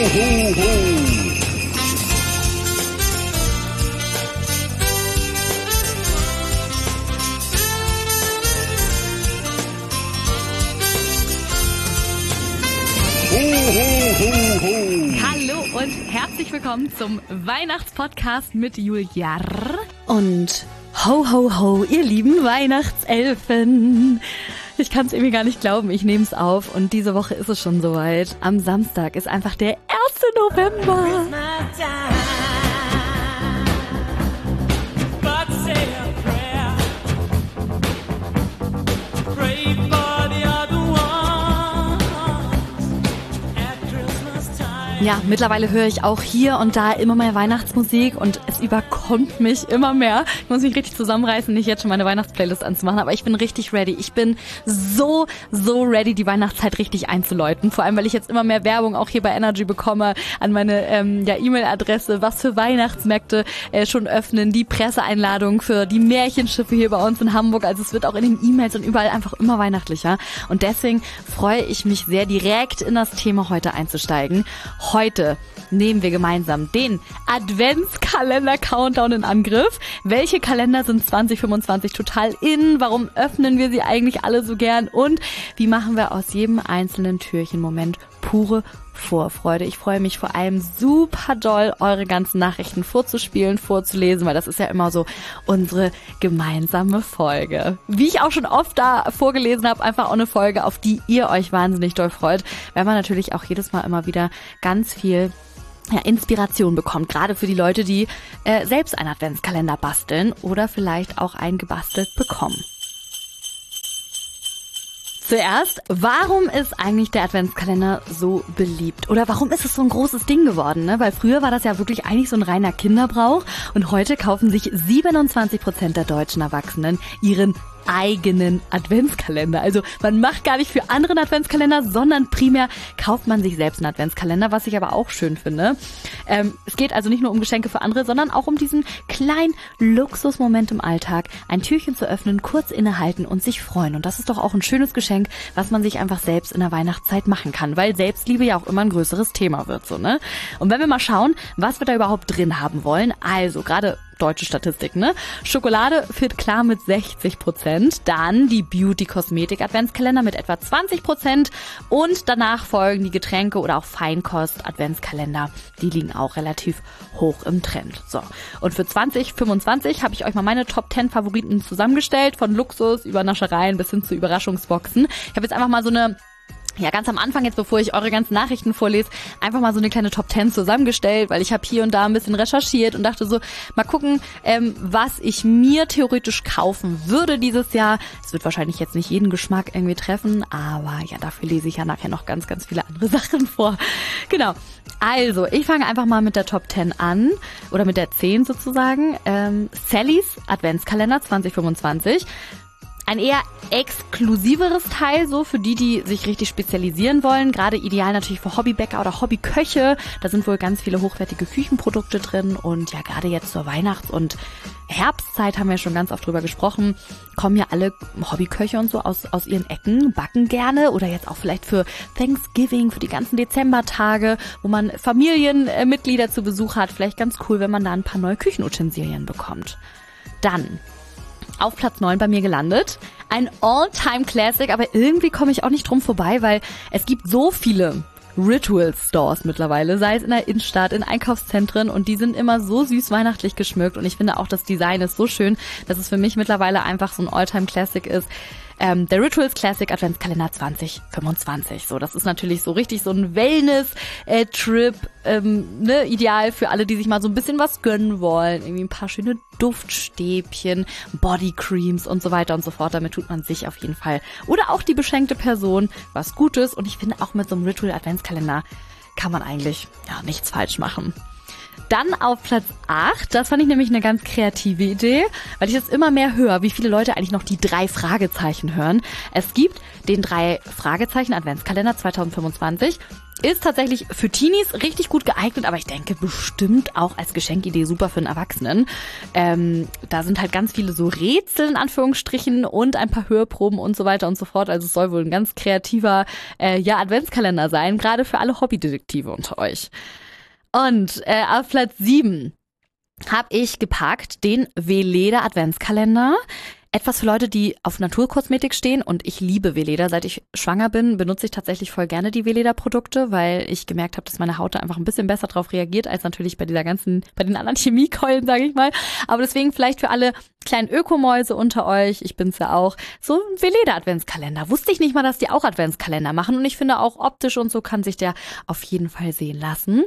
ho, ho. Hallo und herzlich willkommen zum Weihnachtspodcast mit Julia und ho, ho, ho, ihr lieben Weihnachtselfen. Ich kann es irgendwie gar nicht glauben, ich nehme es auf und diese Woche ist es schon soweit. Am Samstag ist einfach der 1. November. Ja, mittlerweile höre ich auch hier und da immer mehr Weihnachtsmusik und es überkommt mich immer mehr. Ich muss mich richtig zusammenreißen, nicht jetzt schon meine Weihnachtsplaylist anzumachen, aber ich bin richtig ready. Ich bin so ready, die Weihnachtszeit richtig einzuläuten. Vor allem, weil ich jetzt immer mehr Werbung auch hier bei Energy bekomme an meine E-Mail-Adresse, was für Weihnachtsmärkte schon öffnen, die Presseeinladung für die Märchenschiffe hier bei uns in Hamburg. Also es wird auch in den E-Mails und überall einfach immer weihnachtlicher. Und deswegen freue ich mich sehr, direkt in das Thema heute einzusteigen. Heute nehmen wir gemeinsam den Adventskalender-Countdown in Angriff. Welche Kalender sind 2025 total in? Warum öffnen wir sie eigentlich alle so gern? Und wie machen wir aus jedem einzelnen Türchen-Moment pure Vorfreude? Ich freue mich vor allem super doll, eure ganzen Nachrichten vorzuspielen, vorzulesen, weil das ist ja immer so unsere gemeinsame Folge. Wie ich auch schon oft da vorgelesen habe, einfach auch eine Folge, auf die ihr euch wahnsinnig doll freut, weil man natürlich auch jedes Mal immer wieder ganz viel Inspiration bekommt, gerade für die Leute, die selbst einen Adventskalender basteln oder vielleicht auch einen gebastelt bekommen. Zuerst, warum ist eigentlich der Adventskalender so beliebt? Oder warum ist es so ein großes Ding geworden? Ne? Weil früher war das ja wirklich eigentlich so ein reiner Kinderbrauch und heute kaufen sich 27% der deutschen Erwachsenen ihren eigenen Adventskalender. Also man macht gar nicht für andere einen Adventskalender, sondern primär kauft man sich selbst einen Adventskalender, was ich aber auch schön finde. Es geht also nicht nur um Geschenke für andere, sondern auch um diesen kleinen Luxusmoment im Alltag, ein Türchen zu öffnen, kurz innehalten und sich freuen. Und das ist doch auch ein schönes Geschenk, was man sich einfach selbst in der Weihnachtszeit machen kann, weil Selbstliebe ja auch immer ein größeres Thema wird, so, ne? Und wenn wir mal schauen, was wir da überhaupt drin haben wollen, also gerade deutsche Statistik, ne? Schokolade führt klar mit 60%, dann die Beauty-Kosmetik-Adventskalender mit etwa 20% und danach folgen die Getränke oder auch Feinkost-Adventskalender. Die liegen auch relativ hoch im Trend. So, und für 2025 habe ich euch mal meine Top 10 Favoriten zusammengestellt, von Luxus über Naschereien bis hin zu Überraschungsboxen. Ich habe jetzt einfach mal so eine ganz am Anfang, jetzt bevor ich eure ganzen Nachrichten vorlese, einfach mal so eine kleine Top 10 zusammengestellt, weil ich habe hier und da ein bisschen recherchiert und dachte so, mal gucken, was ich mir theoretisch kaufen würde dieses Jahr. Es wird wahrscheinlich jetzt nicht jeden Geschmack irgendwie treffen, aber ja, dafür lese ich ja nachher noch ganz, ganz viele andere Sachen vor. Genau. Also, ich fange einfach mal mit der Top 10 an, oder mit der 10 sozusagen. Sallys Adventskalender 2025. Ein eher exklusiveres Teil, so für die sich richtig spezialisieren wollen. Gerade ideal natürlich für Hobbybäcker oder Hobbyköche. Da sind wohl ganz viele hochwertige Küchenprodukte drin. Und ja, gerade jetzt zur Weihnachts- und Herbstzeit haben wir schon ganz oft drüber gesprochen. Kommen ja alle Hobbyköche und so aus ihren Ecken, backen gerne. Oder jetzt auch vielleicht für Thanksgiving, für die ganzen Dezembertage, wo man Familienmitglieder zu Besuch hat. Vielleicht ganz cool, wenn man da ein paar neue Küchenutensilien bekommt. Dann auf Platz 9 bei mir gelandet. Ein All-Time-Classic, aber irgendwie komme ich auch nicht drum vorbei, weil es gibt so viele Ritual-Stores mittlerweile, sei es in der Innenstadt, in Einkaufszentren, und die sind immer so süß weihnachtlich geschmückt und ich finde auch, das Design ist so schön, dass es für mich mittlerweile einfach so ein All-Time-Classic ist. Der Rituals Classic Adventskalender 2025. So, das ist natürlich so richtig so ein Wellness-Trip, ideal für alle, die sich mal so ein bisschen was gönnen wollen. Irgendwie ein paar schöne Duftstäbchen, Bodycreams und so weiter und so fort. Damit tut man sich auf jeden Fall oder auch die beschenkte Person was Gutes. Und ich finde, auch mit so einem Ritual Adventskalender kann man eigentlich nichts falsch machen. Dann auf Platz 8, das fand ich nämlich eine ganz kreative Idee, weil ich das immer mehr höre, wie viele Leute eigentlich noch die 3 Fragezeichen hören. Es gibt den 3 Fragezeichen Adventskalender 2025. Ist tatsächlich für Teenies richtig gut geeignet, aber ich denke bestimmt auch als Geschenkidee super für einen Erwachsenen. Da sind halt ganz viele so Rätsel in Anführungsstrichen und ein paar Hörproben und so weiter und so fort. Also es soll wohl ein ganz kreativer Adventskalender sein, gerade für alle Hobbydetektive unter euch. Und auf Platz 7 habe ich gepackt den Weleda Adventskalender. Etwas für Leute, die auf Naturkosmetik stehen, und ich liebe Weleda. Seit ich schwanger bin, benutze ich tatsächlich voll gerne die Weleda-Produkte, weil ich gemerkt habe, dass meine Haut da einfach ein bisschen besser drauf reagiert, als natürlich bei den anderen Chemiekeulen, sage ich mal. Aber deswegen vielleicht für alle kleinen Ökomäuse unter euch, ich bin's ja auch, so ein Weleda-Adventskalender. Wusste ich nicht mal, dass die auch Adventskalender machen, und ich finde auch optisch und so kann sich der auf jeden Fall sehen lassen.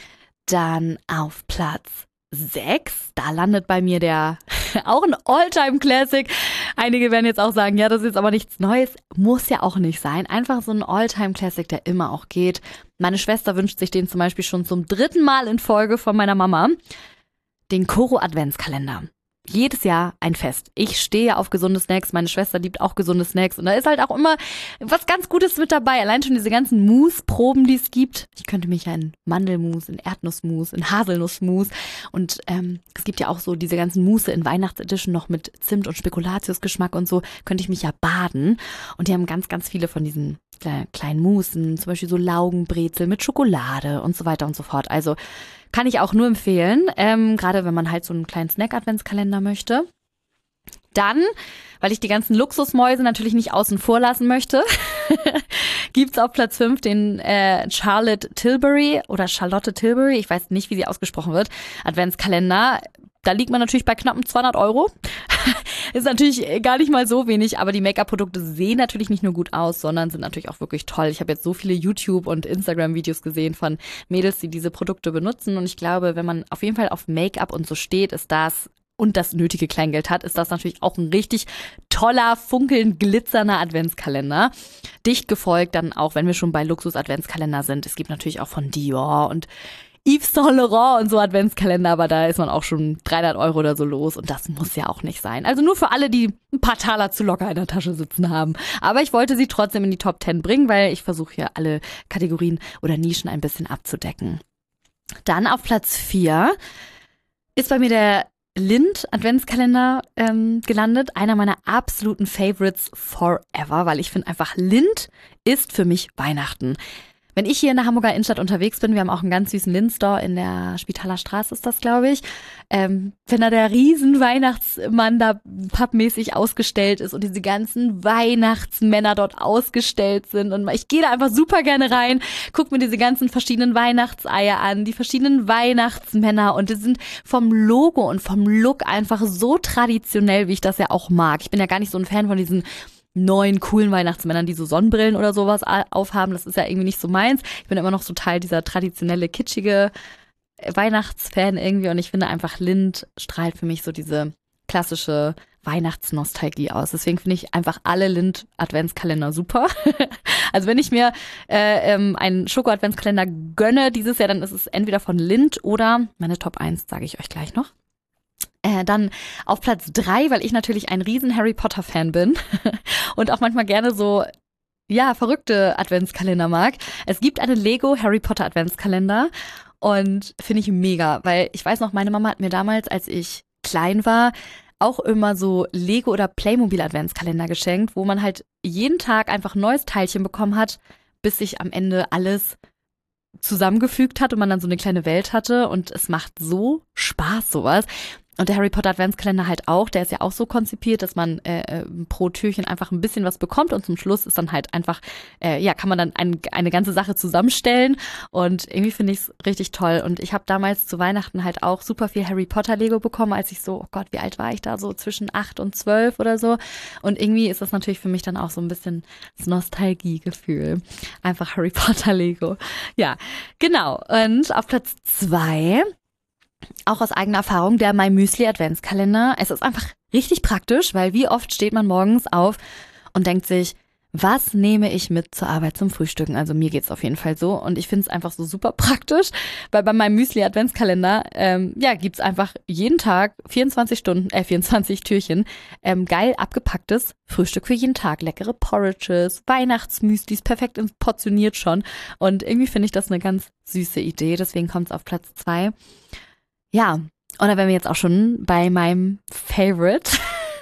Dann auf Platz 6, da landet bei mir der auch ein All-Time-Classic. Einige werden jetzt auch sagen, ja, das ist jetzt aber nichts Neues. Muss ja auch nicht sein. Einfach so ein All-Time-Classic, der immer auch geht. Meine Schwester wünscht sich den zum Beispiel schon zum 3. Mal in Folge von meiner Mama. Den Koro-Adventskalender. Jedes Jahr ein Fest. Ich stehe auf gesunde Snacks, meine Schwester liebt auch gesunde Snacks, und da ist halt auch immer was ganz Gutes mit dabei. Allein schon diese ganzen Mousse-Proben, die es gibt. Ich könnte mich ja in Mandelmus, in Erdnussmus, in Haselnussmus, und es gibt ja auch so diese ganzen Mousse in Weihnachtsedition noch mit Zimt- und Spekulatiusgeschmack und so, könnte ich mich ja baden. Und die haben ganz, ganz viele von diesen kleinen Musen, zum Beispiel so Laugenbrezel mit Schokolade und so weiter und so fort. Also kann ich auch nur empfehlen, gerade wenn man halt so einen kleinen Snack-Adventskalender möchte. Dann, weil ich die ganzen Luxusmäuse natürlich nicht außen vor lassen möchte, gibt's auf Platz 5 den Charlotte Tilbury, ich weiß nicht, wie sie ausgesprochen wird, Adventskalender. Da liegt man natürlich bei knappen 200 €. Ist natürlich gar nicht mal so wenig, aber die Make-up-Produkte sehen natürlich nicht nur gut aus, sondern sind natürlich auch wirklich toll. Ich habe jetzt so viele YouTube- und Instagram-Videos gesehen von Mädels, die diese Produkte benutzen, und ich glaube, wenn man auf jeden Fall auf Make-up und so steht, ist das, und das nötige Kleingeld hat, ist das natürlich auch ein richtig toller, funkelnd glitzernder Adventskalender. Dicht gefolgt dann auch, wenn wir schon bei Luxus-Adventskalender sind. Es gibt natürlich auch von Dior und Yves Saint Laurent und so Adventskalender, aber da ist man auch schon 300 € oder so los, und das muss ja auch nicht sein. Also nur für alle, die ein paar Taler zu locker in der Tasche sitzen haben. Aber ich wollte sie trotzdem in die Top 10 bringen, weil ich versuche hier alle Kategorien oder Nischen ein bisschen abzudecken. Dann auf Platz 4 ist bei mir der Lindt Adventskalender gelandet. Einer meiner absoluten Favorites forever, weil ich finde einfach, Lindt ist für mich Weihnachten. Wenn ich hier in der Hamburger Innenstadt unterwegs bin, wir haben auch einen ganz süßen Lindt-Store in der Spitaler Straße, ist das, glaube ich. Wenn da der riesen Weihnachtsmann da pappmäßig ausgestellt ist und diese ganzen Weihnachtsmänner dort ausgestellt sind, und ich gehe da einfach super gerne rein, gucke mir diese ganzen verschiedenen Weihnachtseier an, die verschiedenen Weihnachtsmänner, und die sind vom Logo und vom Look einfach so traditionell, wie ich das ja auch mag. Ich bin ja gar nicht so ein Fan von diesen neuen, coolen Weihnachtsmännern, die so Sonnenbrillen oder sowas aufhaben. Das ist ja irgendwie nicht so meins. Ich bin immer noch so Teil dieser traditionelle, kitschige Weihnachtsfan irgendwie, und ich finde einfach, Lindt strahlt für mich so diese klassische Weihnachtsnostalgie aus. Deswegen finde ich einfach alle Lindt-Adventskalender super. Also wenn ich mir einen Schoko-Adventskalender gönne dieses Jahr, dann ist es entweder von Lindt oder meine Top 1, sage ich euch gleich noch. Dann auf Platz 3, weil ich natürlich ein riesen Harry Potter Fan bin und auch manchmal gerne so, ja, verrückte Adventskalender mag. Es gibt einen Lego Harry Potter Adventskalender, und finde ich mega, weil ich weiß noch, meine Mama hat mir damals, als ich klein war, auch immer so Lego oder Playmobil Adventskalender geschenkt, wo man halt jeden Tag einfach ein neues Teilchen bekommen hat, bis sich am Ende alles zusammengefügt hat und man dann so eine kleine Welt hatte, und es macht so Spaß, sowas. Und der Harry Potter Adventskalender halt auch, der ist ja auch so konzipiert, dass man pro Türchen einfach ein bisschen was bekommt, und zum Schluss ist dann halt einfach, kann man dann eine ganze Sache zusammenstellen, und irgendwie finde ich es richtig toll. Und ich habe damals zu Weihnachten halt auch super viel Harry Potter Lego bekommen, als ich so, oh Gott, wie alt war ich da, so zwischen 8 und 12 oder so, und irgendwie ist das natürlich für mich dann auch so ein bisschen das Nostalgiegefühl, einfach Harry Potter Lego. Ja, genau. Und auf Platz 2, auch aus eigener Erfahrung, der My Müsli Adventskalender. Es ist einfach richtig praktisch, weil wie oft steht man morgens auf und denkt sich, was nehme ich mit zur Arbeit zum Frühstücken? Also mir geht's auf jeden Fall so und ich finde es einfach so super praktisch, weil bei meinem Müsli-Adventskalender gibt's einfach jeden Tag 24 Türchen, geil abgepacktes Frühstück für jeden Tag. Leckere Porridges, Weihnachtsmüslis, perfekt portioniert schon und irgendwie finde ich das eine ganz süße Idee, deswegen kommt's auf Platz 2. Ja, und da wären wir jetzt auch schon bei meinem Favorite.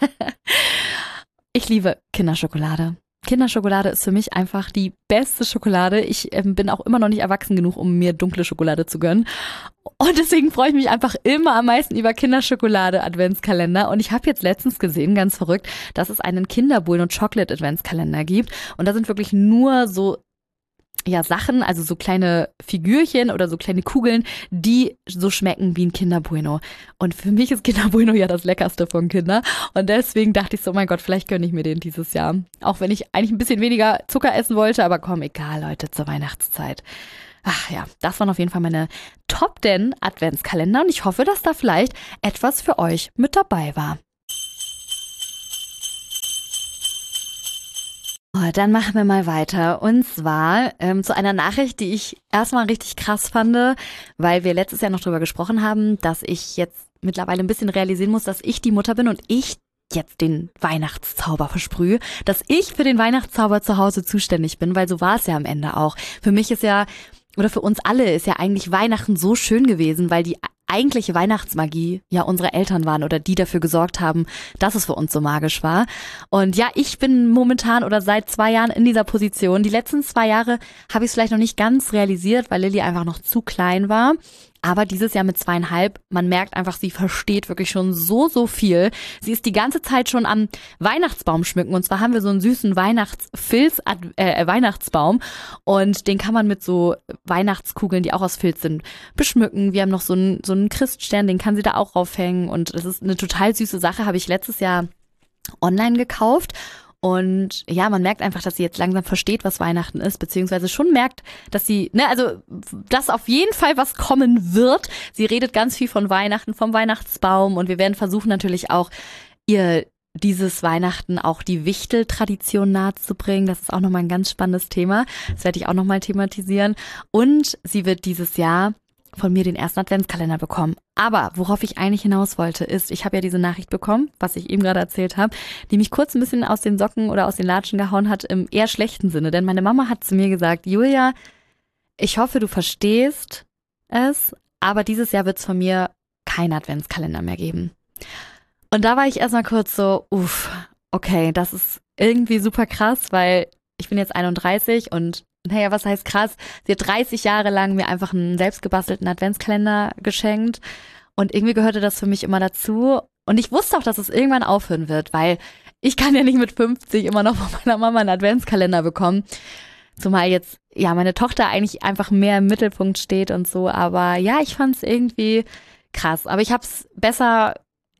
Ich liebe Kinderschokolade. Kinderschokolade ist für mich einfach die beste Schokolade. Ich bin auch immer noch nicht erwachsen genug, um mir dunkle Schokolade zu gönnen. Und deswegen freue ich mich einfach immer am meisten über Kinderschokolade-Adventskalender. Und ich habe jetzt letztens gesehen, ganz verrückt, dass es einen Kinder-Bueno Chocolate Adventskalender gibt. Und da sind wirklich nur so Sachen, also so kleine Figürchen oder so kleine Kugeln, die so schmecken wie ein Kinder Bueno. Und für mich ist Kinder Bueno ja das Leckerste von Kindern. Und deswegen dachte ich so, oh mein Gott, vielleicht gönne ich mir den dieses Jahr. Auch wenn ich eigentlich ein bisschen weniger Zucker essen wollte, aber komm, egal, Leute, zur Weihnachtszeit. Ach ja, das waren auf jeden Fall meine Top 10 Adventskalender und ich hoffe, dass da vielleicht etwas für euch mit dabei war. Dann machen wir mal weiter und zwar zu einer Nachricht, die ich erstmal richtig krass fand, weil wir letztes Jahr noch drüber gesprochen haben, dass ich jetzt mittlerweile ein bisschen realisieren muss, dass ich die Mutter bin und ich jetzt den Weihnachtszauber versprühe, dass ich für den Weihnachtszauber zu Hause zuständig bin, weil so war es ja am Ende auch. Für mich ist ja, oder für uns alle ist ja eigentlich Weihnachten so schön gewesen, weil die eigentliche Weihnachtsmagie ja unsere Eltern waren oder die dafür gesorgt haben, dass es für uns so magisch war. Und ja, ich bin momentan oder seit 2 Jahren in dieser Position. Die letzten 2 Jahre habe ich es vielleicht noch nicht ganz realisiert, weil Lilly einfach noch zu klein war. Aber dieses Jahr mit 2,5, man merkt einfach, sie versteht wirklich schon so viel. Sie ist die ganze Zeit schon am Weihnachtsbaum schmücken. Und zwar haben wir so einen süßen Weihnachtsbaum. Und den kann man mit so Weihnachtskugeln, die auch aus Filz sind, beschmücken. Wir haben noch so einen Christstern, den kann sie da auch raufhängen. Und das ist eine total süße Sache, habe ich letztes Jahr online gekauft. Und ja, man merkt einfach, dass sie jetzt langsam versteht, was Weihnachten ist, beziehungsweise schon merkt, dass sie, dass auf jeden Fall was kommen wird. Sie redet ganz viel von Weihnachten, vom Weihnachtsbaum und wir werden versuchen natürlich auch, ihr dieses Weihnachten auch die Wichteltradition nahezubringen. Das ist auch nochmal ein ganz spannendes Thema. Das werde ich auch nochmal thematisieren. Und sie wird dieses Jahr von mir den ersten Adventskalender bekommen. Aber worauf ich eigentlich hinaus wollte, ist, ich habe ja diese Nachricht bekommen, was ich eben gerade erzählt habe, die mich kurz ein bisschen aus den Socken oder aus den Latschen gehauen hat, im eher schlechten Sinne. Denn meine Mama hat zu mir gesagt, Julia, ich hoffe, du verstehst es, aber dieses Jahr wird es von mir keinen Adventskalender mehr geben. Und da war ich erstmal kurz so, okay, das ist irgendwie super krass, weil ich bin jetzt 31 und naja, was heißt krass? Sie hat 30 Jahre lang mir einfach einen selbstgebastelten Adventskalender geschenkt und irgendwie gehörte das für mich immer dazu. Und ich wusste auch, dass es irgendwann aufhören wird, weil ich kann ja nicht mit 50 immer noch von meiner Mama einen Adventskalender bekommen. Zumal jetzt, ja, meine Tochter eigentlich einfach mehr im Mittelpunkt steht und so. Aber ja, ich fand es irgendwie krass. Aber ich habe es besser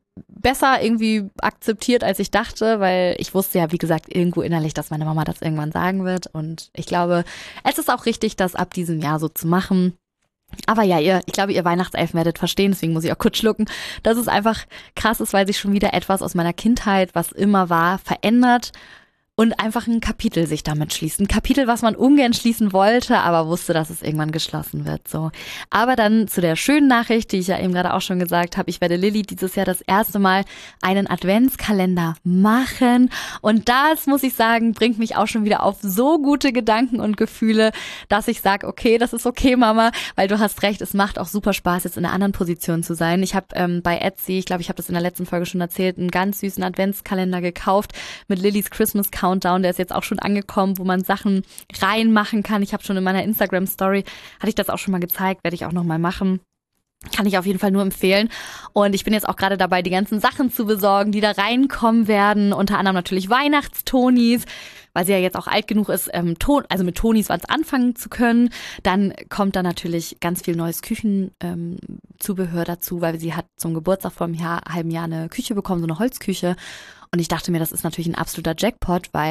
irgendwie akzeptiert, als ich dachte, weil ich wusste ja, wie gesagt, irgendwo innerlich, dass meine Mama das irgendwann sagen wird. Und ich glaube, es ist auch richtig, das ab diesem Jahr so zu machen. Aber ja, ich glaube, ihr Weihnachtselfen werdet verstehen, deswegen muss ich auch kurz schlucken, dass es einfach krass ist, weil sich schon wieder etwas aus meiner Kindheit, was immer war, verändert. Und einfach ein Kapitel sich damit schließt. Ein Kapitel, was man ungern schließen wollte, aber wusste, dass es irgendwann geschlossen wird. So. Aber dann zu der schönen Nachricht, die ich ja eben gerade auch schon gesagt habe. Ich werde Lilly dieses Jahr das erste Mal einen Adventskalender machen. Und das, muss ich sagen, bringt mich auch schon wieder auf so gute Gedanken und Gefühle, dass ich sage, okay, das ist okay, Mama, weil du hast recht, es macht auch super Spaß, jetzt in einer anderen Position zu sein. Ich habe bei Etsy, ich glaube, ich habe das in der letzten Folge schon erzählt, einen ganz süßen Adventskalender gekauft mit Lillys Christmas Countdown. Der ist jetzt auch schon angekommen, wo man Sachen reinmachen kann. Ich habe schon in meiner Instagram-Story, hatte ich das auch schon mal gezeigt, werde ich auch nochmal machen. Kann ich auf jeden Fall nur empfehlen. Und ich bin jetzt auch gerade dabei, die ganzen Sachen zu besorgen, die da reinkommen werden. Unter anderem natürlich Weihnachtstonis, weil sie ja jetzt auch alt genug ist, mit Tonis was anfangen zu können. Dann kommt da natürlich ganz viel neues Küchenzubehör dazu, weil sie hat zum Geburtstag vor einem halben Jahr eine Küche bekommen, so eine Holzküche. Und ich dachte mir, das ist natürlich ein absoluter Jackpot, weil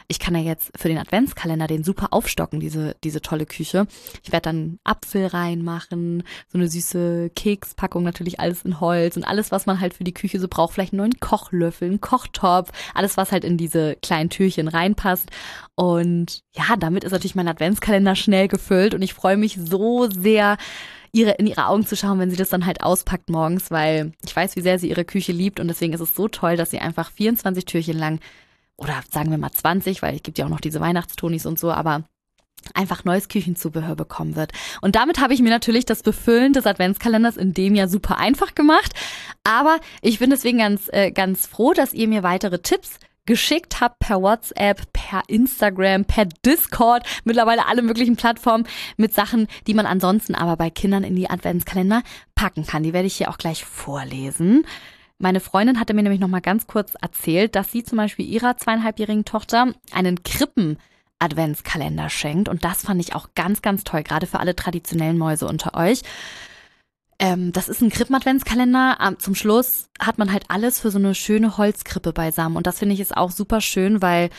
ich kann ja jetzt für den Adventskalender den super aufstocken, diese tolle Küche. Ich werde dann Apfel reinmachen, so eine süße Kekspackung, natürlich alles in Holz und alles, was man halt für die Küche so braucht, vielleicht einen neuen Kochlöffel, einen Kochtopf, alles, was halt in diese kleinen Türchen reinpasst. Und ja, damit ist natürlich mein Adventskalender schnell gefüllt und ich freue mich so sehr, in ihre Augen zu schauen, wenn sie das dann halt auspackt morgens, weil ich weiß, wie sehr sie ihre Küche liebt und deswegen ist es so toll, dass sie einfach 24 Türchen lang oder sagen wir mal 20, weil es gibt ja auch noch diese Weihnachtstonis und so, aber einfach neues Küchenzubehör bekommen wird. Und damit habe ich mir natürlich das Befüllen des Adventskalenders in dem Jahr super einfach gemacht, aber ich bin deswegen ganz froh, dass ihr mir weitere Tipps geschickt habt per WhatsApp, per Instagram, per Discord, mittlerweile alle möglichen Plattformen mit Sachen, die man ansonsten aber bei Kindern in die Adventskalender packen kann. Die werde ich hier auch gleich vorlesen. Meine Freundin hatte mir nämlich noch mal ganz kurz erzählt, dass sie zum Beispiel ihrer 2,5-jährigen Tochter einen Krippen-Adventskalender schenkt und das fand ich auch ganz, ganz toll, gerade für alle traditionellen Mäuse unter euch. Das ist ein Krippen-Adventskalender. Zum Schluss hat man halt alles für so eine schöne Holzkrippe beisammen. Und das finde ich ist auch super schön, weil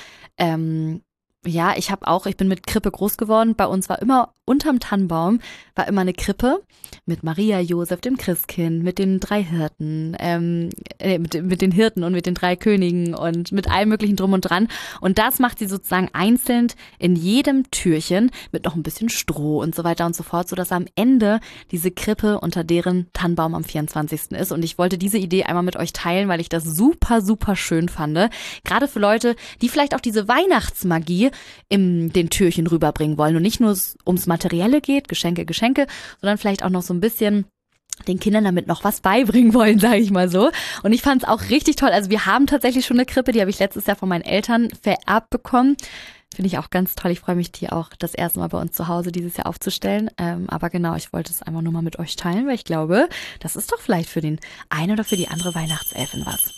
ich bin mit Krippe groß geworden. Bei uns war immer unterm Tannenbaum war immer eine Krippe mit Maria, Josef, dem Christkind, mit den 3 Hirten, mit den Hirten und mit den 3 Königen und mit allem möglichen drum und dran. Und das macht sie sozusagen einzeln in jedem Türchen mit noch ein bisschen Stroh und so weiter und so fort, sodass am Ende diese Krippe unter deren Tannenbaum am 24. ist. Und ich wollte diese Idee einmal mit euch teilen, weil ich das super, super schön fand. Gerade für Leute, die vielleicht auch diese Weihnachtsmagie in den Türchen rüberbringen wollen und nicht nur ums Materielle geht, Geschenke, sondern vielleicht auch noch so ein bisschen den Kindern damit noch was beibringen wollen, sage ich mal so. Und ich fand es auch richtig toll. Also wir haben tatsächlich schon eine Krippe, die habe ich letztes Jahr von meinen Eltern vererbt bekommen. Finde ich auch ganz toll. Ich freue mich, die auch das erste Mal bei uns zu Hause dieses Jahr aufzustellen. Aber genau, ich wollte es einfach nur mal mit euch teilen, weil ich glaube, das ist doch vielleicht für den einen oder für die andere Weihnachtselfin was.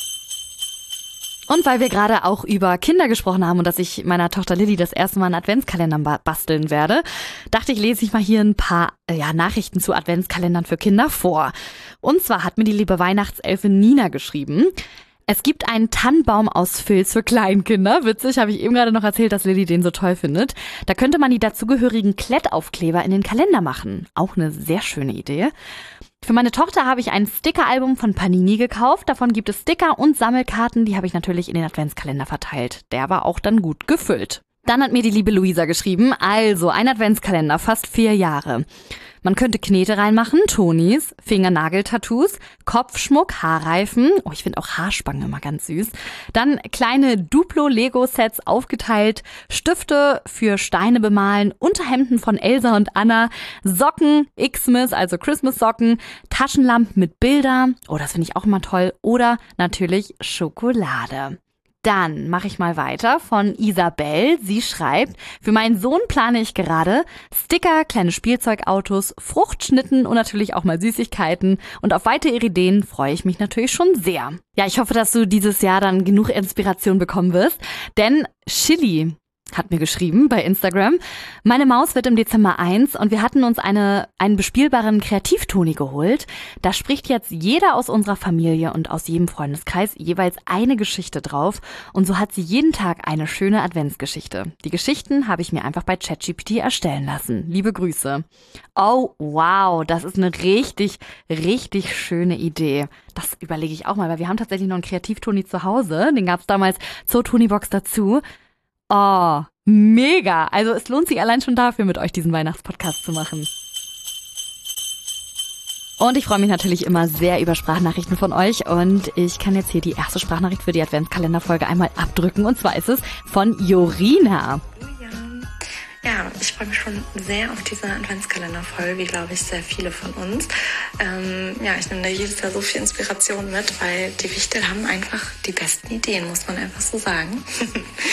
Und weil wir gerade auch über Kinder gesprochen haben und dass ich meiner Tochter Lilly das erste Mal einen Adventskalender basteln werde, dachte ich, lese ich mal hier ein paar Nachrichten zu Adventskalendern für Kinder vor. Und zwar hat mir die liebe Weihnachtselfin Nina geschrieben: Es gibt einen Tannenbaum aus Filz für Kleinkinder. Witzig, habe ich eben gerade noch erzählt, dass Lilly den so toll findet. Da könnte man die dazugehörigen Klettaufkleber in den Kalender machen. Auch eine sehr schöne Idee. Für meine Tochter habe ich ein Stickeralbum von Panini gekauft. Davon gibt es Sticker und Sammelkarten. Die habe ich natürlich in den Adventskalender verteilt. Der war auch dann gut gefüllt. Dann hat mir die liebe Luisa geschrieben, also ein Adventskalender, fast 4 Jahre. Man könnte Knete reinmachen, Tonis, Fingernageltattoos, Kopfschmuck, Haarreifen. Oh, ich finde auch Haarspangen immer ganz süß. Dann kleine Duplo-Lego-Sets aufgeteilt, Stifte für Steine bemalen, Unterhemden von Elsa und Anna, Socken, Xmas, also Christmas-Socken, Taschenlampen mit Bildern. Oh, das finde ich auch immer toll. Oder natürlich Schokolade. Dann mache ich mal weiter von Isabel. Sie schreibt: Für meinen Sohn plane ich gerade Sticker, kleine Spielzeugautos, Fruchtschnitten und natürlich auch mal Süßigkeiten. Und auf weitere Ideen freue ich mich natürlich schon sehr. Ja, ich hoffe, dass du dieses Jahr dann genug Inspiration bekommen wirst. Denn Chili hat mir geschrieben bei Instagram: Meine Maus wird im Dezember 1 und wir hatten uns einen bespielbaren Kreativtoni geholt. Da spricht jetzt jeder aus unserer Familie und aus jedem Freundeskreis jeweils eine Geschichte drauf und so hat sie jeden Tag eine schöne Adventsgeschichte. Die Geschichten habe ich mir einfach bei ChatGPT erstellen lassen. Liebe Grüße. Oh, wow, das ist eine richtig, richtig schöne Idee. Das überlege ich auch mal, weil wir haben tatsächlich noch einen Kreativtoni zu Hause. Den gab es damals zur Tonibox dazu. Oh, mega. Also es lohnt sich allein schon dafür, mit euch diesen Weihnachtspodcast zu machen. Und ich freue mich natürlich immer sehr über Sprachnachrichten von euch. Und ich kann jetzt hier die erste Sprachnachricht für die Adventskalenderfolge einmal abdrücken. Und zwar ist es von Jorina. Ja, ich freue mich schon sehr auf diese Adventskalenderfolge, wie glaube ich sehr viele von uns. Ich nehme da jedes Jahr so viel Inspiration mit, weil die Wichtel haben einfach die besten Ideen, muss man einfach so sagen.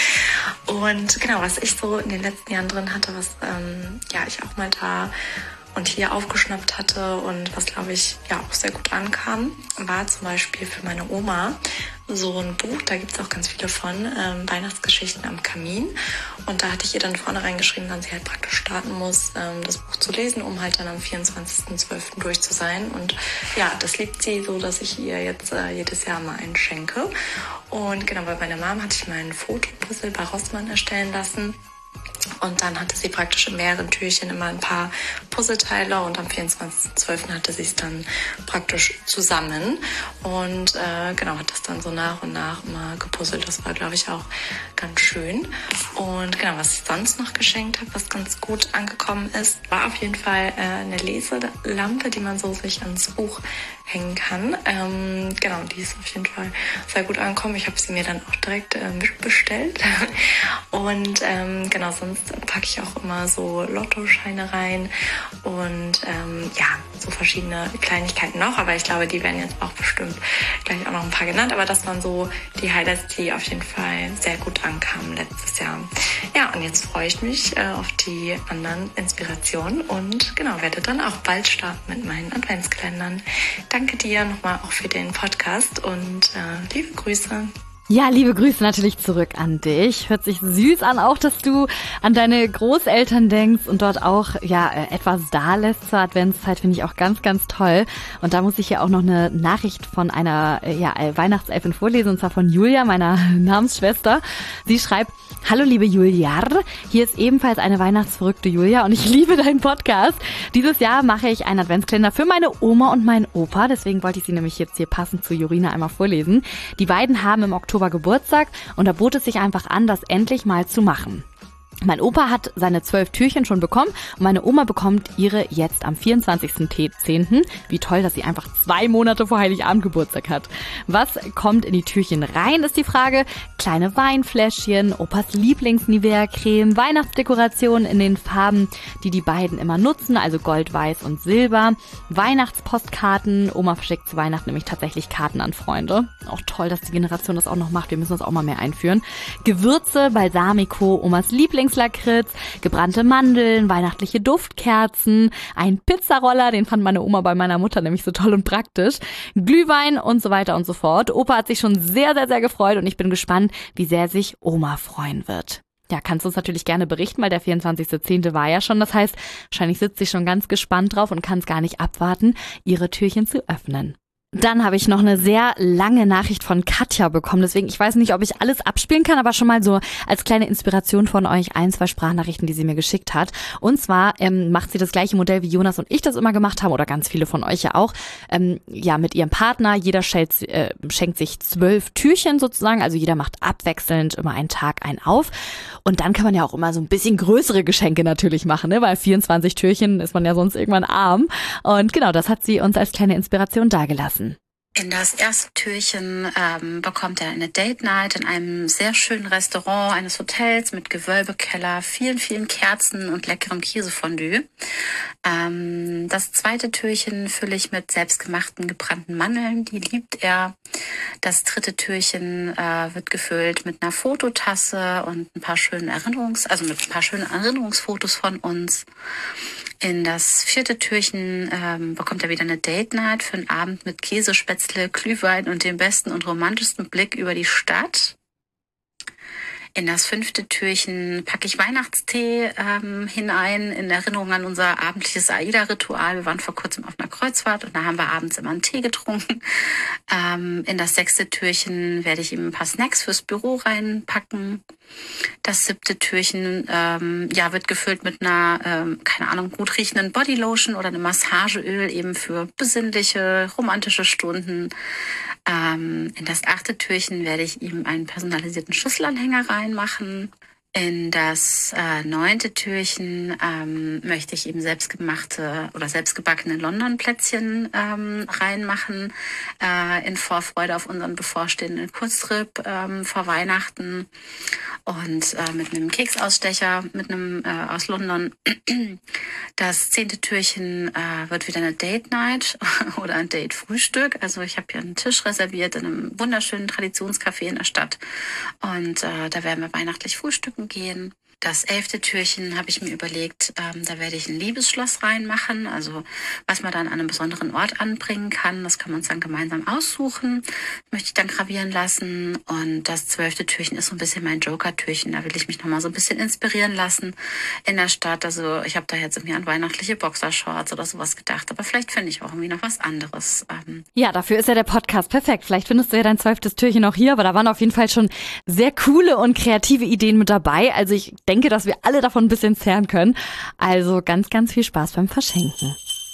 Und genau, was ich so in den letzten Jahren drin hatte, was ich auch mal da und hier aufgeschnappt hatte und was, glaube ich, ja auch sehr gut ankam, war zum Beispiel für meine Oma so ein Buch, da gibt es auch ganz viele von, Weihnachtsgeschichten am Kamin. Und da hatte ich ihr dann vorne reingeschrieben, dass sie halt praktisch starten muss, das Buch zu lesen, um halt dann am 24.12. durch zu sein. Und ja, das liebt sie so, dass ich ihr jetzt jedes Jahr mal einen schenke. Und genau, bei meiner Mom hatte ich meinen Fotopuzzle bei Rossmann erstellen lassen. Und dann hatte sie praktisch in mehreren Türchen immer ein paar Puzzleteile und am 24.12. hatte sie es dann praktisch zusammen und genau, hat das dann so nach und nach immer gepuzzelt. Das war, glaube ich, auch ganz schön. Und genau, was ich sonst noch geschenkt habe, was ganz gut angekommen ist, war auf jeden Fall eine Leselampe, die man so sich ans Buch hängen kann. Genau, die ist auf jeden Fall sehr gut angekommen. Ich habe sie mir dann auch direkt bestellt. Und genau, sonst packe ich auch immer so Lottoscheine rein und ja, so verschiedene Kleinigkeiten noch. Aber ich glaube, die werden jetzt auch bestimmt gleich auch noch ein paar genannt. Aber das waren so die Highlights, die auf jeden Fall sehr gut ankamen letztes Jahr. Ja, und jetzt freue ich mich auf die anderen Inspirationen und genau, werde dann auch bald starten mit meinen Adventskalendern. Danke dir nochmal auch für den Podcast und liebe Grüße. Ja, liebe Grüße natürlich zurück an dich. Hört sich süß an, auch dass du an deine Großeltern denkst und dort auch etwas da lässt zur Adventszeit, finde ich auch ganz, ganz toll. Und da muss ich ja auch noch eine Nachricht von einer Weihnachtselfin vorlesen, und zwar von Julia, meiner Namensschwester. Sie schreibt: Hallo liebe Julia, hier ist ebenfalls eine weihnachtsverrückte Julia und ich liebe deinen Podcast. Dieses Jahr mache ich einen Adventskalender für meine Oma und meinen Opa, deswegen wollte ich sie nämlich jetzt hier passend zu Jorina einmal vorlesen. Die beiden haben im Oktober Geburtstag und da bot es sich einfach an, das endlich mal zu machen. Mein Opa hat seine 12 Türchen schon bekommen und meine Oma bekommt ihre jetzt am 24.10. Wie toll, dass sie einfach 2 Monate vor Heiligabend Geburtstag hat. Was kommt in die Türchen rein, ist die Frage. Kleine Weinfläschchen, Opas Lieblings-Nivea-Creme, Weihnachtsdekorationen in den Farben, die die beiden immer nutzen, also Gold, Weiß und Silber. Weihnachtspostkarten. Oma verschickt zu Weihnachten nämlich tatsächlich Karten an Freunde. Auch toll, dass die Generation das auch noch macht. Wir müssen das auch mal mehr einführen. Gewürze, Balsamico, Omas Lieblingslakritz, gebrannte Mandeln, weihnachtliche Duftkerzen, ein Pizzaroller, den fand meine Oma bei meiner Mutter nämlich so toll und praktisch, Glühwein und so weiter und so fort. Opa hat sich schon sehr, sehr, sehr gefreut und ich bin gespannt, wie sehr sich Oma freuen wird. Ja, kannst du uns natürlich gerne berichten, weil der 24.10. war ja schon. Das heißt, wahrscheinlich sitzt sie schon ganz gespannt drauf und kann es gar nicht abwarten, ihre Türchen zu öffnen. Dann habe ich noch eine sehr lange Nachricht von Katja bekommen. Deswegen, ich weiß nicht, ob ich alles abspielen kann, aber schon mal so als kleine Inspiration von euch 1, 2 Sprachnachrichten, die sie mir geschickt hat. Und zwar macht sie das gleiche Modell, wie Jonas und ich das immer gemacht haben, oder ganz viele von euch ja auch. Mit ihrem Partner. Jeder schenkt sich 12 Türchen sozusagen. Also jeder macht abwechselnd immer einen Tag einen auf. Und dann kann man ja auch immer so ein bisschen größere Geschenke natürlich machen, ne? Weil 24 Türchen ist man ja sonst irgendwann arm. Und genau, das hat sie uns als kleine Inspiration dargelassen. In das erste Türchen bekommt er eine Date Night in einem sehr schönen Restaurant eines Hotels mit Gewölbekeller, vielen, vielen Kerzen und leckerem Käsefondue. Das zweite Türchen fülle ich mit selbstgemachten gebrannten Mandeln, die liebt er. Das dritte Türchen wird gefüllt mit einer Fototasse und ein paar schönen Erinnerungsfotos von uns. In das vierte Türchen bekommt er wieder eine Date Night für einen Abend mit Käsespätzle, Glühwein und dem besten und romantischsten Blick über die Stadt. In das fünfte Türchen packe ich Weihnachtstee hinein, in Erinnerung an unser abendliches AIDA-Ritual. Wir waren vor kurzem auf einer Kreuzfahrt und da haben wir abends immer einen Tee getrunken. In das sechste Türchen werde ich ihm ein paar Snacks fürs Büro reinpacken. Das siebte Türchen wird gefüllt mit einer, gut riechenden Bodylotion oder einem Massageöl eben für besinnliche, romantische Stunden. In das achte Türchen werde ich ihm einen personalisierten Schlüsselanhänger reinmachen. In das neunte Türchen möchte ich ihm selbstgemachte oder selbstgebackene London-Plätzchen reinmachen, in Vorfreude auf unseren bevorstehenden Kurztrip vor Weihnachten. Und mit einem Keksausstecher aus London. Das 10. Türchen wird wieder eine Date Night oder ein Date Frühstück. Also ich habe hier einen Tisch reserviert in einem wunderschönen Traditionscafé in der Stadt. Und da werden wir weihnachtlich frühstücken gehen. Das 11. Türchen habe ich mir überlegt, da werde ich ein Liebesschloss reinmachen, also was man dann an einem besonderen Ort anbringen kann. Das können wir uns dann gemeinsam aussuchen. Das möchte ich dann gravieren lassen. Und das 12. Türchen ist so ein bisschen mein Joker-Türchen. Da will ich mich nochmal so ein bisschen inspirieren lassen in der Stadt. Also ich habe da jetzt irgendwie an weihnachtliche Boxershorts oder sowas gedacht. Aber vielleicht finde ich auch irgendwie noch was anderes. Ja, dafür ist ja der Podcast perfekt. Vielleicht findest du ja dein 12. Türchen auch hier. Aber da waren auf jeden Fall schon sehr coole und kreative Ideen mit dabei. Also ich denke, dass wir alle davon ein bisschen zehren können. Also ganz, ganz viel Spaß beim Verschenken.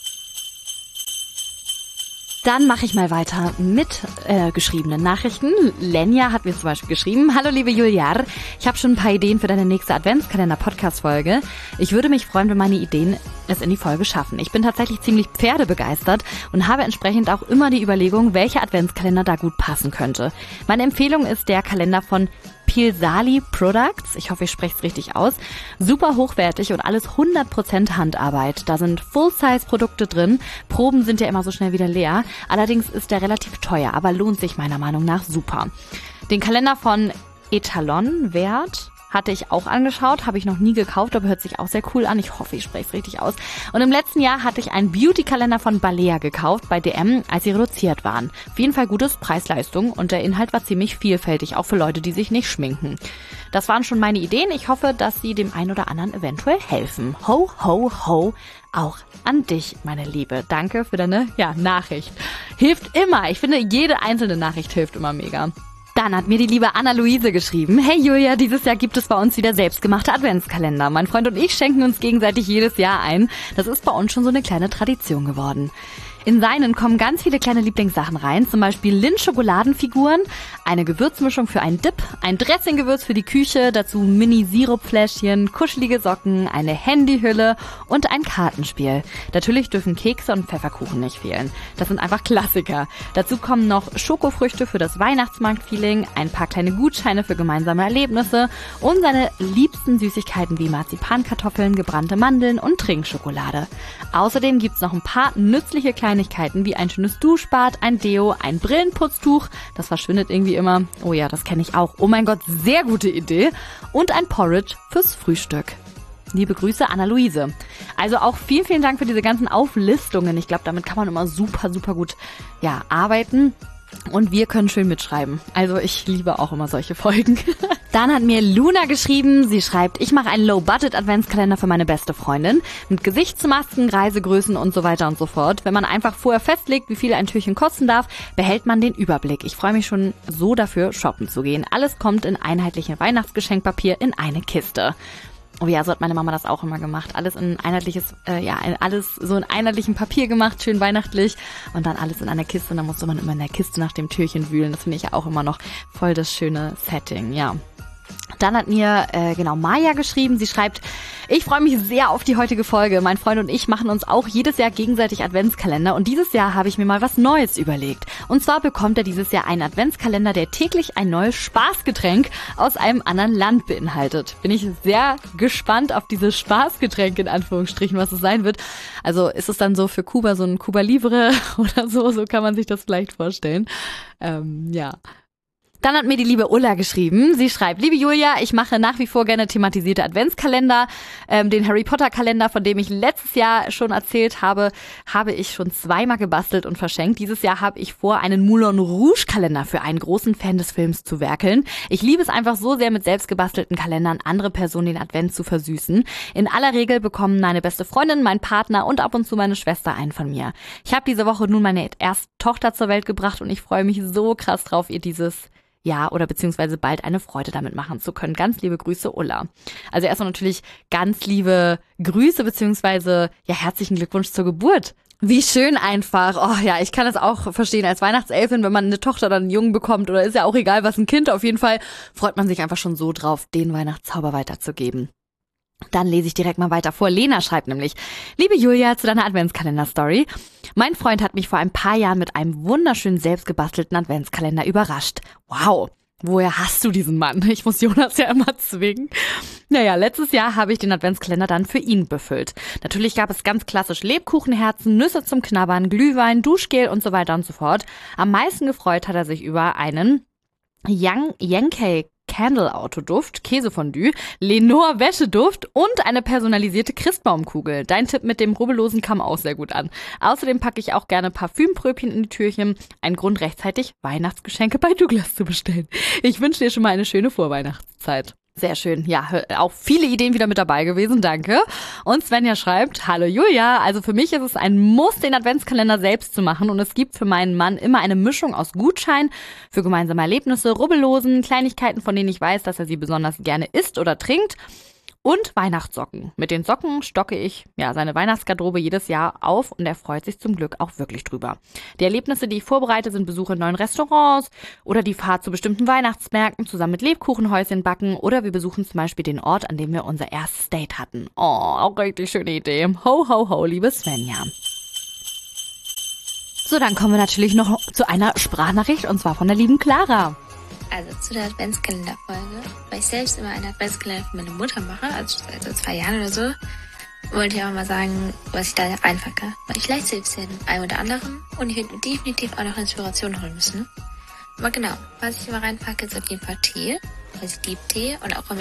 Dann mache ich mal weiter mit geschriebenen Nachrichten. Lenja hat mir zum Beispiel geschrieben: Hallo liebe Julia, ich habe schon ein paar Ideen für deine nächste Adventskalender-Podcast-Folge. Ich würde mich freuen, wenn meine Ideen es in die Folge schaffen. Ich bin tatsächlich ziemlich pferdebegeistert und habe entsprechend auch immer die Überlegung, welcher Adventskalender da gut passen könnte. Meine Empfehlung ist der Kalender von Pilsali Products. Ich hoffe, ich spreche es richtig aus. Super hochwertig und alles 100% Handarbeit. Da sind Full-Size-Produkte drin. Proben sind ja immer so schnell wieder leer. Allerdings ist der relativ teuer, aber lohnt sich meiner Meinung nach super. Den Kalender von Etalon Wert hatte ich auch angeschaut, habe ich noch nie gekauft, aber hört sich auch sehr cool an. Ich hoffe, ich spreche es richtig aus. Und im letzten Jahr hatte ich einen Beauty-Kalender von Balea gekauft bei DM, als sie reduziert waren. Auf jeden Fall gutes Preis-Leistung und der Inhalt war ziemlich vielfältig, auch für Leute, die sich nicht schminken. Das waren schon meine Ideen. Ich hoffe, dass sie dem einen oder anderen eventuell helfen. Ho, ho, ho. Auch an dich, meine Liebe. Danke für deine Nachricht. Hilft immer. Ich finde, jede einzelne Nachricht hilft immer mega. Dann hat mir die liebe Anna-Luise geschrieben: Hey Julia, dieses Jahr gibt es bei uns wieder selbstgemachte Adventskalender. Mein Freund und ich schenken uns gegenseitig jedes Jahr ein. Das ist bei uns schon so eine kleine Tradition geworden. In seinen kommen ganz viele kleine Lieblingssachen rein, zum Beispiel Lindt-Schokoladenfiguren, eine Gewürzmischung für einen Dip, ein Dressinggewürz für die Küche, dazu Mini-Sirupfläschchen, kuschelige Socken, eine Handyhülle und ein Kartenspiel. Natürlich dürfen Kekse und Pfefferkuchen nicht fehlen. Das sind einfach Klassiker. Dazu kommen noch Schokofrüchte für das Weihnachtsmarkt-Feeling, ein paar kleine Gutscheine für gemeinsame Erlebnisse und seine liebsten Süßigkeiten wie Marzipankartoffeln, gebrannte Mandeln und Trinkschokolade. Außerdem gibt's noch ein paar nützliche Kleinigkeiten wie ein schönes Duschbad, ein Deo, ein Brillenputztuch, das verschwindet irgendwie immer. Oh ja, das kenne ich auch. Oh mein Gott, sehr gute Idee. Und ein Porridge fürs Frühstück. Liebe Grüße, Anna-Luise. Also auch vielen, vielen Dank für diese ganzen Auflistungen. Ich glaube, damit kann man immer super, super gut arbeiten. Und wir können schön mitschreiben. Also ich liebe auch immer solche Folgen. Dann hat mir Luna geschrieben, sie schreibt: Ich mache einen Low-Budget-Adventskalender für meine beste Freundin. Mit Gesichtsmasken, Reisegrößen und so weiter und so fort. Wenn man einfach vorher festlegt, wie viel ein Türchen kosten darf, behält man den Überblick. Ich freue mich schon so dafür, shoppen zu gehen. Alles kommt in einheitlichem Weihnachtsgeschenkpapier in eine Kiste. Oh ja, so hat meine Mama das auch immer gemacht. Alles in einheitliches, alles so in einheitlichem Papier gemacht, schön weihnachtlich. Und dann alles in einer Kiste. Und dann musste man immer in der Kiste nach dem Türchen wühlen. Das finde ich ja auch immer noch voll das schöne Setting, ja. Dann hat mir Maya geschrieben, sie schreibt: Ich freue mich sehr auf die heutige Folge. Mein Freund und ich machen uns auch jedes Jahr gegenseitig Adventskalender und dieses Jahr habe ich mir mal was Neues überlegt. Und zwar bekommt er dieses Jahr einen Adventskalender, der täglich ein neues Spaßgetränk aus einem anderen Land beinhaltet. Bin ich sehr gespannt auf dieses Spaßgetränk in Anführungsstrichen, was es sein wird. Also ist es dann so für Kuba so ein Cuba Libre oder so kann man sich das vielleicht vorstellen. Dann hat mir die liebe Ulla geschrieben. Sie schreibt: Liebe Julia, ich mache nach wie vor gerne thematisierte Adventskalender. Den Harry Potter Kalender, von dem ich letztes Jahr schon erzählt habe, habe ich schon zweimal gebastelt und verschenkt. Dieses Jahr habe ich vor, einen Moulin Rouge Kalender für einen großen Fan des Films zu werkeln. Ich liebe es einfach so sehr, mit selbst gebastelten Kalendern andere Personen den Advent zu versüßen. In aller Regel bekommen meine beste Freundin, mein Partner und ab und zu meine Schwester einen von mir. Ich habe diese Woche nun meine erste Tochter zur Welt gebracht und ich freue mich so krass drauf, ihr dieses oder beziehungsweise bald eine Freude damit machen zu können. Ganz liebe Grüße, Ulla. Also erstmal natürlich ganz liebe Grüße beziehungsweise herzlichen Glückwunsch zur Geburt. Wie schön einfach. Oh ja, ich kann es auch verstehen als Weihnachtselfin, wenn man eine Tochter oder einen Jungen bekommt oder ist ja auch egal, was ein Kind. Auf jeden Fall freut man sich einfach schon so drauf, den Weihnachtszauber weiterzugeben. Dann lese ich direkt mal weiter vor. Lena schreibt nämlich: Liebe Julia, zu deiner Adventskalender-Story. Mein Freund hat mich vor ein paar Jahren mit einem wunderschönen selbstgebastelten Adventskalender überrascht. Wow, woher hast du diesen Mann? Ich muss Jonas ja immer zwingen. Letztes Jahr habe ich den Adventskalender dann für ihn befüllt. Natürlich gab es ganz klassisch Lebkuchenherzen, Nüsse zum Knabbern, Glühwein, Duschgel und so weiter und so fort. Am meisten gefreut hat er sich über einen Yankee Candle Autoduft, Käsefondue, Lenore Wäscheduft und eine personalisierte Christbaumkugel. Dein Tipp mit dem Rubbellosen kam auch sehr gut an. Außerdem packe ich auch gerne Parfümpröbchen in die Türchen. Ein Grund, rechtzeitig Weihnachtsgeschenke bei Douglas zu bestellen. Ich wünsche dir schon mal eine schöne Vorweihnachtszeit. Sehr schön. Ja, auch viele Ideen wieder mit dabei gewesen. Danke. Und Svenja schreibt, hallo Julia, also für mich ist es ein Muss, den Adventskalender selbst zu machen und es gibt für meinen Mann immer eine Mischung aus Gutschein für gemeinsame Erlebnisse, Rubbellosen, Kleinigkeiten, von denen ich weiß, dass er sie besonders gerne isst oder trinkt und Weihnachtssocken. Mit den Socken stocke ich seine Weihnachtsgarderobe jedes Jahr auf und er freut sich zum Glück auch wirklich drüber. Die Erlebnisse, die ich vorbereite, sind Besuche in neuen Restaurants oder die Fahrt zu bestimmten Weihnachtsmärkten zusammen mit Lebkuchenhäuschen backen oder wir besuchen zum Beispiel den Ort, an dem wir unser erstes Date hatten. Oh, auch richtig schöne Idee. Ho, ho, ho, liebe Svenja. So, dann kommen wir natürlich noch zu einer Sprachnachricht und zwar von der lieben Clara. Also zu der Adventskalenderfolge, weil ich selbst immer einen Adventskalender für meine Mutter mache, also seit 2 Jahren oder so, wollte ich auch mal sagen, was ich da reinpacke. Weil ich vielleicht selbst den einen oder anderen und ich werde definitiv auch noch Inspiration holen müssen. Aber genau, was ich immer reinpacke, ist auf jeden Fall Tee, weil ich liebe Tee und auch im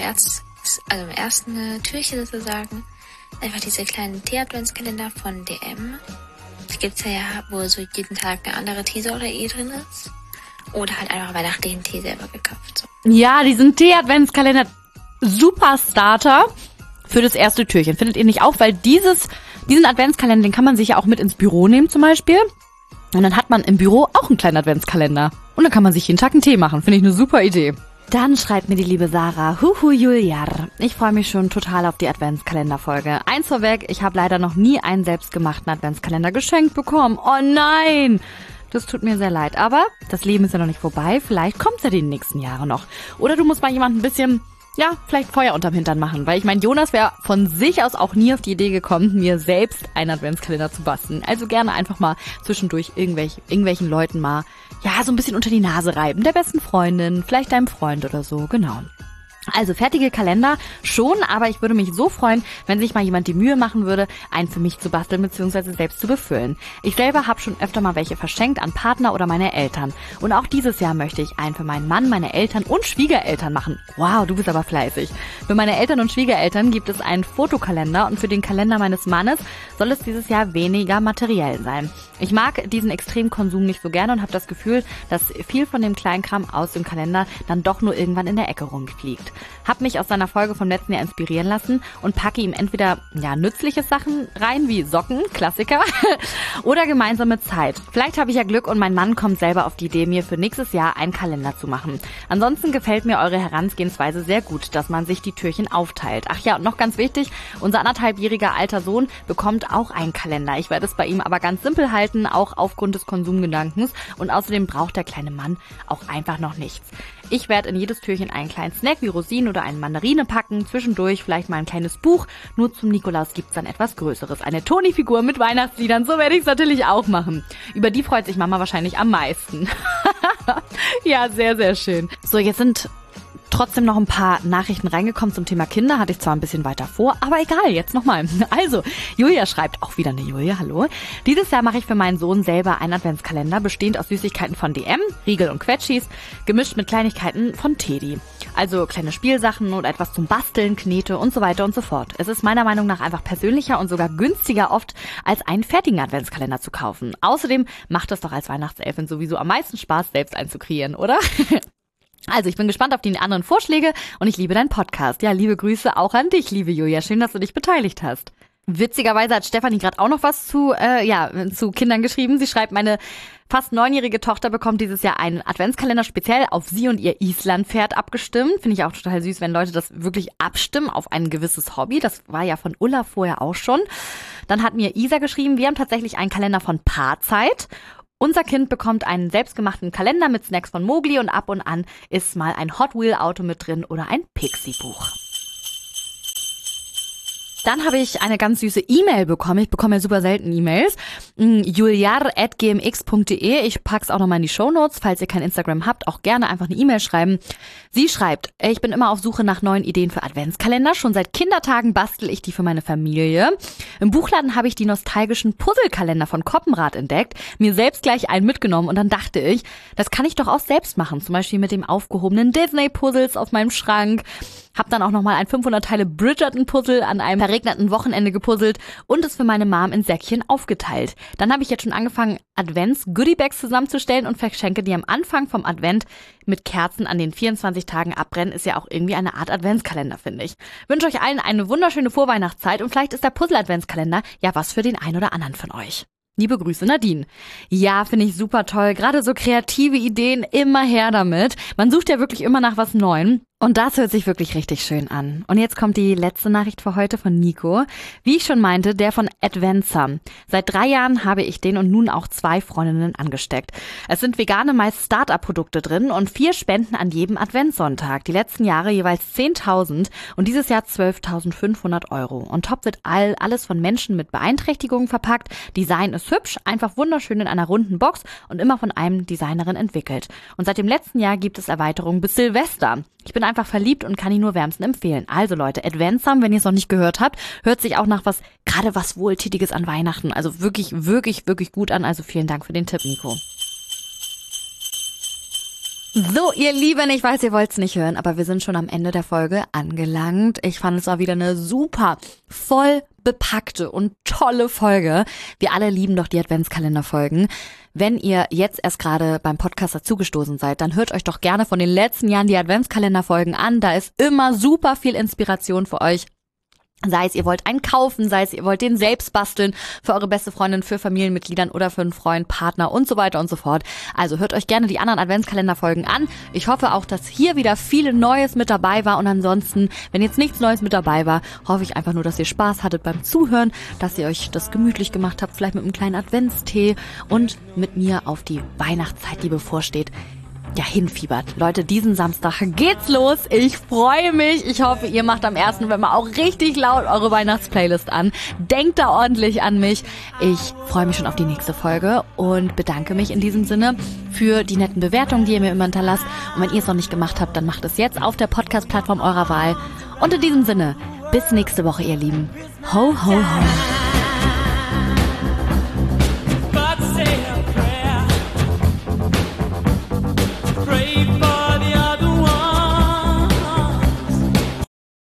ersten Türchen sozusagen, einfach diese kleinen Tee-Adventskalender von DM. Die gibt's ja, wo so jeden Tag eine andere Teesorte drin ist. Oder halt einfach weihnachtlichen Tee selber gekauft. So. Ja, diesen Tee-Adventskalender, super Starter für das erste Türchen. Findet ihr nicht auch? Weil diesen Adventskalender, den kann man sich ja auch mit ins Büro nehmen zum Beispiel. Und dann hat man im Büro auch einen kleinen Adventskalender. Und dann kann man sich jeden Tag einen Tee machen. Finde ich eine super Idee. Dann schreibt mir die liebe Sarah, Huhu Juliar. Ich freue mich schon total auf die Adventskalenderfolge. Eins vorweg, ich habe leider noch nie einen selbstgemachten Adventskalender geschenkt bekommen. Oh nein! Das tut mir sehr leid, aber das Leben ist ja noch nicht vorbei. Vielleicht kommt's ja die nächsten Jahre noch. Oder du musst mal jemanden ein bisschen, vielleicht Feuer unterm Hintern machen. Weil ich meine, Jonas wäre von sich aus auch nie auf die Idee gekommen, mir selbst einen Adventskalender zu basteln. Also gerne einfach mal zwischendurch irgendwelchen Leuten mal, so ein bisschen unter die Nase reiben. Der besten Freundin, vielleicht deinem Freund oder so, genau. Also fertige Kalender schon, aber ich würde mich so freuen, wenn sich mal jemand die Mühe machen würde, einen für mich zu basteln bzw. selbst zu befüllen. Ich selber habe schon öfter mal welche verschenkt an Partner oder meine Eltern. Und auch dieses Jahr möchte ich einen für meinen Mann, meine Eltern und Schwiegereltern machen. Wow, du bist aber fleißig. Für meine Eltern und Schwiegereltern gibt es einen Fotokalender und für den Kalender meines Mannes soll es dieses Jahr weniger materiell sein. Ich mag diesen Extremkonsum nicht so gerne und habe das Gefühl, dass viel von dem Kleinkram aus dem Kalender dann doch nur irgendwann in der Ecke rumfliegt. Hab mich aus seiner Folge vom letzten Jahr inspirieren lassen und packe ihm entweder nützliche Sachen rein, wie Socken, Klassiker, oder gemeinsame Zeit. Vielleicht habe ich ja Glück und mein Mann kommt selber auf die Idee, mir für nächstes Jahr einen Kalender zu machen. Ansonsten gefällt mir eure Herangehensweise sehr gut, dass man sich die Türchen aufteilt. Ach ja, und noch ganz wichtig, unser 1,5-jähriger alter Sohn bekommt auch einen Kalender. Ich werde es bei ihm aber ganz simpel halten, auch aufgrund des Konsumgedankens und außerdem braucht der kleine Mann auch einfach noch nichts. Ich werde in jedes Türchen einen kleinen Snack wie Rosinen oder eine Mandarine packen, zwischendurch vielleicht mal ein kleines Buch. Nur zum Nikolaus gibt's dann etwas Größeres, eine Toni-Figur mit Weihnachtsliedern, so werde ich es natürlich auch machen. Über die freut sich Mama wahrscheinlich am meisten. Ja, sehr, sehr schön. So, jetzt sind trotzdem noch ein paar Nachrichten reingekommen zum Thema Kinder, hatte ich zwar ein bisschen weiter vor, aber egal, jetzt nochmal. Also, Julia schreibt, auch wieder eine Julia, hallo. Dieses Jahr mache ich für meinen Sohn selber einen Adventskalender, bestehend aus Süßigkeiten von DM, Riegel und Quetschis, gemischt mit Kleinigkeiten von Teddy. Also kleine Spielsachen oder etwas zum Basteln, Knete und so weiter und so fort. Es ist meiner Meinung nach einfach persönlicher und sogar günstiger oft, als einen fertigen Adventskalender zu kaufen. Außerdem macht es doch als Weihnachtselfin sowieso am meisten Spaß, selbst einen zu kreieren, oder? Also, ich bin gespannt auf die anderen Vorschläge und ich liebe deinen Podcast. Ja, liebe Grüße auch an dich, liebe Julia. Schön, dass du dich beteiligt hast. Witzigerweise hat Stefanie gerade auch noch was zu Kindern geschrieben. Sie schreibt, meine fast 9-jährige Tochter bekommt dieses Jahr einen Adventskalender speziell auf sie und ihr Islandpferd abgestimmt. Finde ich auch total süß, wenn Leute das wirklich abstimmen auf ein gewisses Hobby. Das war ja von Ulla vorher auch schon. Dann hat mir Isa geschrieben, wir haben tatsächlich einen Kalender von Paarzeit. Unser Kind bekommt einen selbstgemachten Kalender mit Snacks von Mowgli und ab und an ist mal ein Hot Wheel Auto mit drin oder ein Pixie-Buch. Dann habe ich eine ganz süße E-Mail bekommen. Ich bekomme ja super selten E-Mails. juliar@gmx.de. Ich pack's auch nochmal in die Shownotes. Falls ihr kein Instagram habt, auch gerne einfach eine E-Mail schreiben. Sie schreibt, ich bin immer auf Suche nach neuen Ideen für Adventskalender. Schon seit Kindertagen bastel ich die für meine Familie. Im Buchladen habe ich die nostalgischen Puzzlekalender von Koppenrad entdeckt, mir selbst gleich einen mitgenommen und dann dachte ich, das kann ich doch auch selbst machen. Zum Beispiel mit dem aufgehobenen Disney-Puzzles auf meinem Schrank. Hab dann auch nochmal ein 500 Teile Bridgerton-Puzzle an einem verregneten Wochenende gepuzzelt und es für meine Mom in Säckchen aufgeteilt. Dann habe ich jetzt schon angefangen, Advents-Goodiebags zusammenzustellen und verschenke die am Anfang vom Advent mit Kerzen an den 24 Tagen abbrennen. Ist ja auch irgendwie eine Art Adventskalender, finde ich. Wünsche euch allen eine wunderschöne Vorweihnachtszeit und vielleicht ist der Puzzle-Adventskalender ja was für den einen oder anderen von euch. Liebe Grüße, Nadine. Ja, finde ich super toll. Gerade so kreative Ideen, immer her damit. Man sucht ja wirklich immer nach was Neuem. Und das hört sich wirklich richtig schön an. Und jetzt kommt die letzte Nachricht für heute von Nico. Wie ich schon meinte, der von Adventsam. Seit 3 Jahren habe ich den und nun auch 2 Freundinnen angesteckt. Es sind vegane, meist Start-up-Produkte drin und 4 Spenden an jedem Adventssonntag. Die letzten Jahre jeweils 10.000 und dieses Jahr 12.500 €. On top wird alles von Menschen mit Beeinträchtigungen verpackt. Design ist hübsch, einfach wunderschön in einer runden Box und immer von einem Designerin entwickelt. Und seit dem letzten Jahr gibt es Erweiterungen bis Silvester. Ich bin einfach verliebt und kann ihn nur wärmstens empfehlen. Also Leute, Adventsam, wenn ihr es noch nicht gehört habt, hört sich auch nach was Wohltätiges an Weihnachten. Also wirklich, wirklich, wirklich gut an. Also vielen Dank für den Tipp, Nico. So, ihr Lieben, ich weiß, ihr wollt es nicht hören, aber wir sind schon am Ende der Folge angelangt. Ich fand es war wieder eine super, voll bepackte und tolle Folge. Wir alle lieben doch die Adventskalenderfolgen. Wenn ihr jetzt erst gerade beim Podcast dazugestoßen seid, dann hört euch doch gerne von den letzten Jahren die Adventskalenderfolgen an. Da ist immer super viel Inspiration für euch. Sei es, ihr wollt einen kaufen, sei es, ihr wollt den selbst basteln für eure beste Freundin, für Familienmitgliedern oder für einen Freund, Partner und so weiter und so fort. Also hört euch gerne die anderen Adventskalenderfolgen an. Ich hoffe auch, dass hier wieder viel Neues mit dabei war und ansonsten, wenn jetzt nichts Neues mit dabei war, hoffe ich einfach nur, dass ihr Spaß hattet beim Zuhören, dass ihr euch das gemütlich gemacht habt, vielleicht mit einem kleinen Adventstee und mit mir auf die Weihnachtszeit, die bevorsteht, ja, hinfiebert. Leute, diesen Samstag geht's los. Ich freue mich. Ich hoffe, ihr macht am 1. November auch richtig laut eure Weihnachtsplaylist an. Denkt da ordentlich an mich. Ich freue mich schon auf die nächste Folge und bedanke mich in diesem Sinne für die netten Bewertungen, die ihr mir immer hinterlasst. Und wenn ihr es noch nicht gemacht habt, dann macht es jetzt auf der Podcast-Plattform eurer Wahl. Und in diesem Sinne, bis nächste Woche, ihr Lieben. Ho, ho, ho. Pray